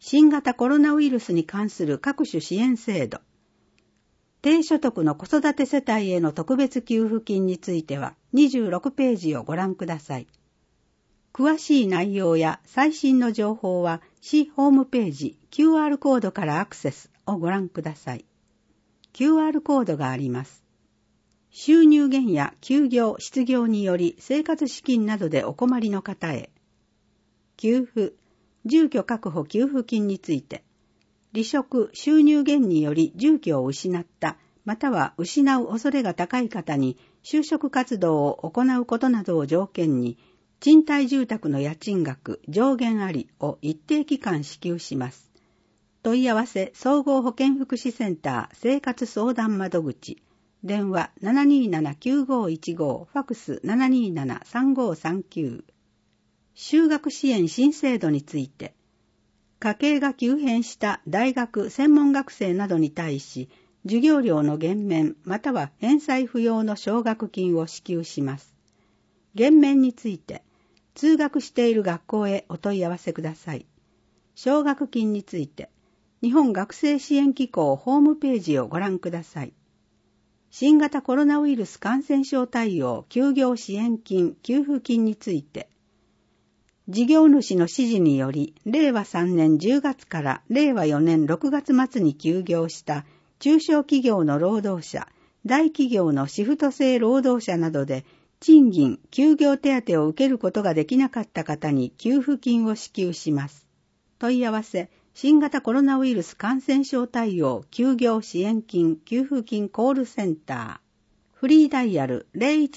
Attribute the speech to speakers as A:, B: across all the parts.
A: 新型コロナウイルスに関する各種支援制度、低所得の子育て世帯への特別給付金については26ページをご覧ください。詳しい内容や最新の情報は市ホームページ QR コードからアクセスをご覧ください。QR コードがあります。収入減や休業・失業により生活資金などでお困りの方へ、給付・住居確保給付金について、離職・収入減により住居を失った、または失う恐れが高い方に就職活動を行うことなどを条件に、賃貸住宅の家賃額上限ありを一定期間支給します。問い合わせ総合保健福祉センター生活相談窓口、電話 727-9515、ファクス 727-3539。就学支援新制度について、家計が急変した大学専門学生などに対し、授業料の減免または返済不要の奨学金を支給します。減免について、通学している学校へお問い合わせください。奨学金について、日本学生支援機構ホームページをご覧ください。新型コロナウイルス感染症対応休業支援金・給付金について、事業主の指示により、令和3年10月から令和4年6月末に休業した中小企業の労働者、大企業のシフト制労働者などで、賃金・休業手当を受けることができなかった方に給付金を支給します。問い合わせ、新型コロナウイルス感染症対応休業支援金・給付金コールセンター。フリーダイヤル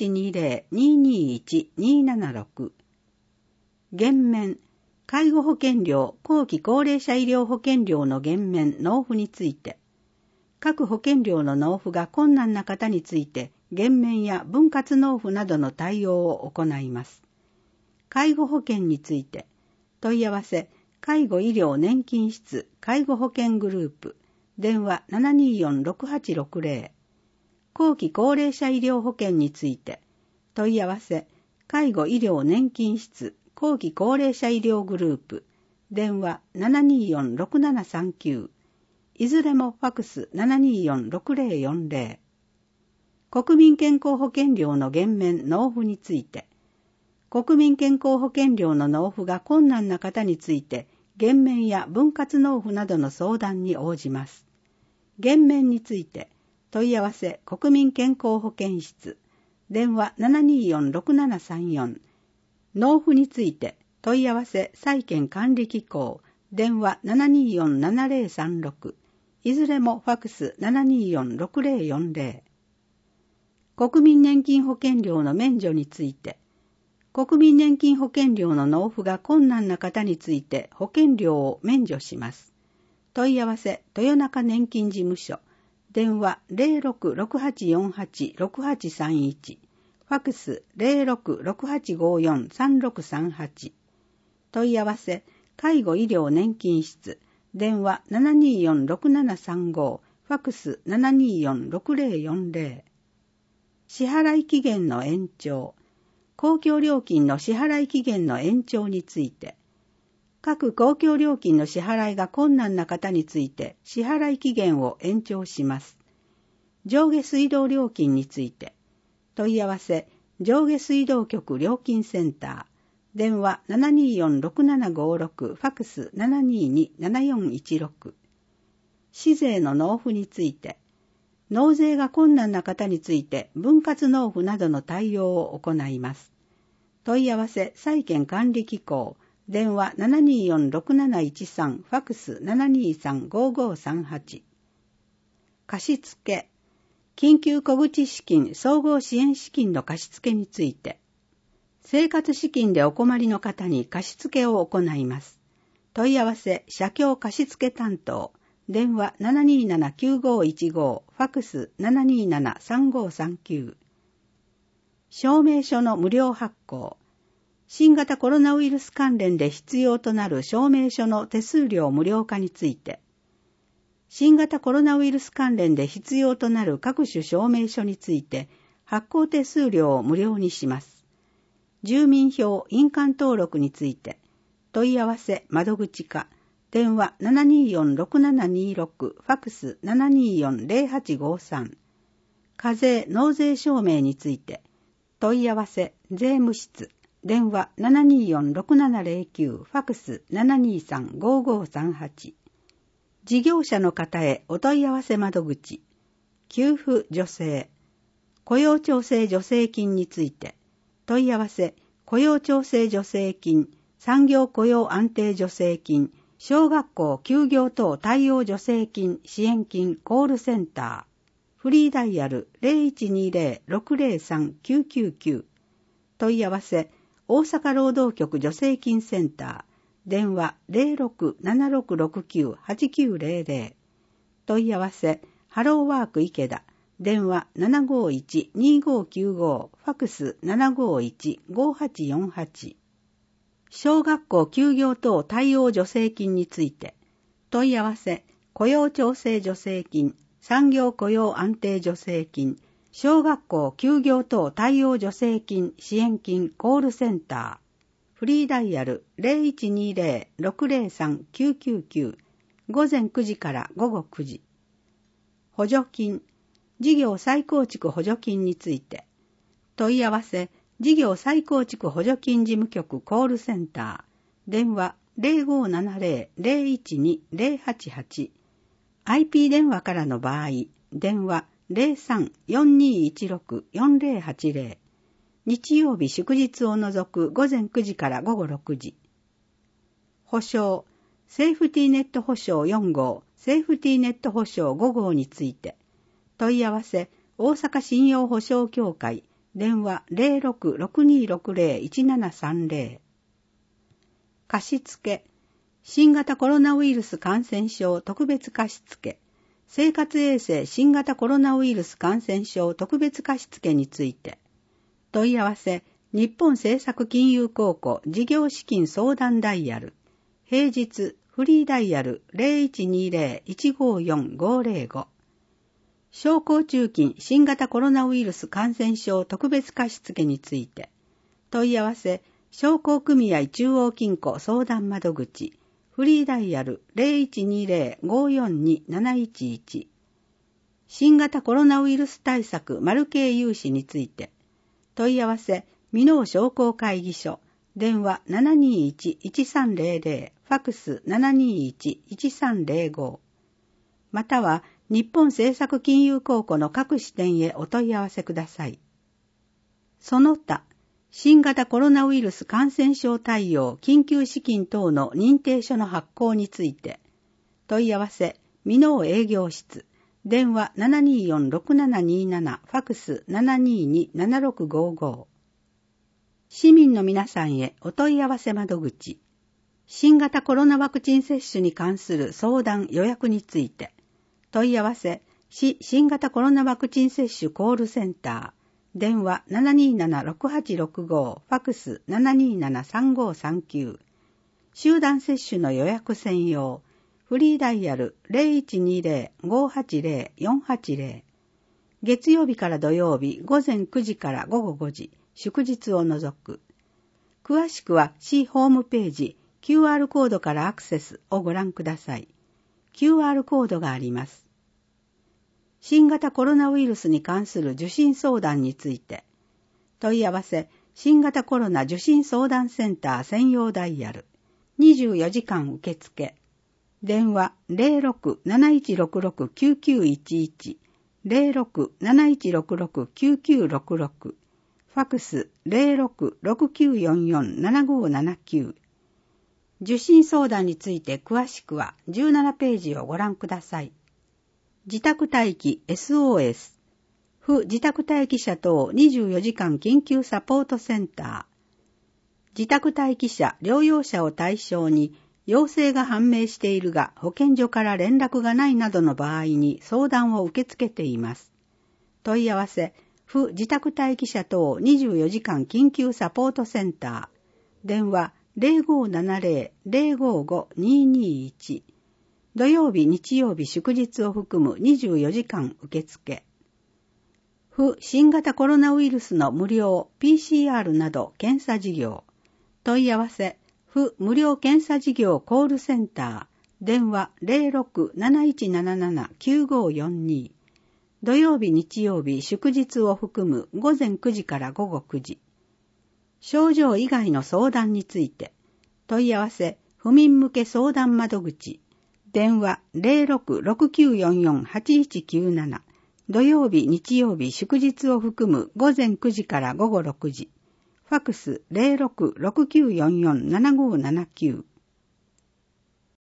A: 0120-221-276。減免、介護保険料、後期高齢者医療保険料の減免・納付について、各保険料の納付が困難な方について、減免や分割納付などの対応を行います。介護保険について、問い合わせ、介護医療年金室介護保険グループ、電話 724-6860。後期高齢者医療保険について、問い合わせ、介護医療年金室後期高齢者医療グループ、電話 724-6739。いずれもファクス 724-6040。国民健康保険料の減免・納付について、国民健康保険料の納付が困難な方について、減免や分割納付などの相談に応じます。減免について、問い合わせ国民健康保険室、電話 724-6734。納付について、問い合わせ債権管理機構、電話 724-7036。いずれもファクス 724-6040。国民年金保険料の免除について、国民年金保険料の納付が困難な方について保険料を免除します。問い合わせ豊中年金事務所、電話 0668486831。ファクス 0668543638。問い合わせ、介護医療年金室、電話 724-6735。ファクス 724-6040。支払い期限の延長、公共料金の支払い期限の延長について、各公共料金の支払いが困難な方について支払い期限を延長します。上下水道料金について、問い合わせ、上下水道局料金センター、電話 724-6756、ファクス 722-7416。市税の納付について、納税が困難な方について分割納付などの対応を行います。問い合わせ、債権管理機構、電話 724-6713、ファクス 723-5538。貸付、緊急小口資金総合支援資金の貸付について、生活資金でお困りの方に貸付を行います。問い合わせ、社協貸付担当、電話 727-9515、ファクス 727-3539。証明書の無料発行、新型コロナウイルス関連で必要となる証明書の手数料無料化について、新型コロナウイルス関連で必要となる各種証明書について発行手数料を無料にします。住民票印鑑登録について、問い合わせ窓口課、 電話 724-6726、ファクス 724-0853。課税納税証明について、問い合わせ税務室、電話 724-6709、ファクス 723-5538。事業者の方へお問い合わせ窓口、給付助成、雇用調整助成金について、問い合わせ雇用調整助成金、産業雇用安定助成金、小学校休業等対応助成金支援金コールセンター、フリーダイヤル 0120-603-999、問い合わせ大阪労働局助成金センター、電話 06-7669-8900、問い合わせハローワーク池田、電話 751-2595、ファクス 751-5848。小学校休業等対応助成金について、問い合わせ雇用調整助成金、産業雇用安定助成金、小学校休業等対応助成金支援金コールセンター、フリーダイヤル 0120-603-999、午前9時から午後9時。補助金、事業再構築補助金について、問い合わせ事業再構築補助金事務局コールセンター、電話 0570-012-088、IP 電話からの場合、電話 03-4216-4080、日曜日祝日を除く午前9時から午後6時。保証、セーフティーネット保証4号、セーフティーネット保証5号について、問い合わせ大阪信用保証協会、電話 06-6260-1730。貸付、新型コロナウイルス感染症特別貸付、生活衛生新型コロナウイルス感染症特別貸付について、問い合わせ日本政策金融公庫事業資金相談ダイヤル、平日フリーダイヤル 0120-154-505。商工中金新型コロナウイルス感染症特別貸付について、問い合わせ商工組合中央金庫相談窓口、フリーダイヤル 0120-542-711。新型コロナウイルス対策マル系融資について、問い合わせ箕面商工会議所、電話 721-1300、ファクス 721-1305。または、日本政策金融公庫の各支店へお問い合わせください。その他、新型コロナウイルス感染症対応緊急資金等の認定書の発行について、問い合わせ、箕面営業室、電話 724-6727、ファクス 722-7655。市民の皆さんへお問い合わせ窓口、新型コロナワクチン接種に関する相談予約について、問い合わせ、市新型コロナワクチン接種コールセンター、電話 727-6865、ファクス 727-3539。集団接種の予約専用、フリーダイヤル 0120-580-480。月曜日から土曜日午前9時から午後5時、祝日を除く。詳しくは市ホームページ QR コードからアクセスをご覧ください。QR コードがあります。新型コロナウイルスに関する受診相談について、問い合わせ新型コロナ受診相談センター専用ダイヤル、24時間受付、電話 06-7166-9911、06-7166-9966、ファクス 06-6944-7579。受診相談について詳しくは17ページをご覧ください。自宅待機 SOS、不自宅待機者等24時間緊急サポートセンター。自宅待機者、療養者を対象に陽性が判明しているが保健所から連絡がないなどの場合に相談を受け付けています。問い合わせ、不自宅待機者等24時間緊急サポートセンター。電話 0570-055-221。土曜日、日曜日、祝日を含む24時間受付。不新型コロナウイルスの無料 PCR など検査事業。問い合わせ、不無料検査事業コールセンタ電話 06-7177-9542。土曜日、日曜日、祝日を含む午前9時から午後9時。症状以外の相談について、問い合わせ、府民向け相談窓口、電話 06-6944-8197。土曜日、日曜日、祝日を含む午前9時から午後6時。ファクス 06-6944-7579。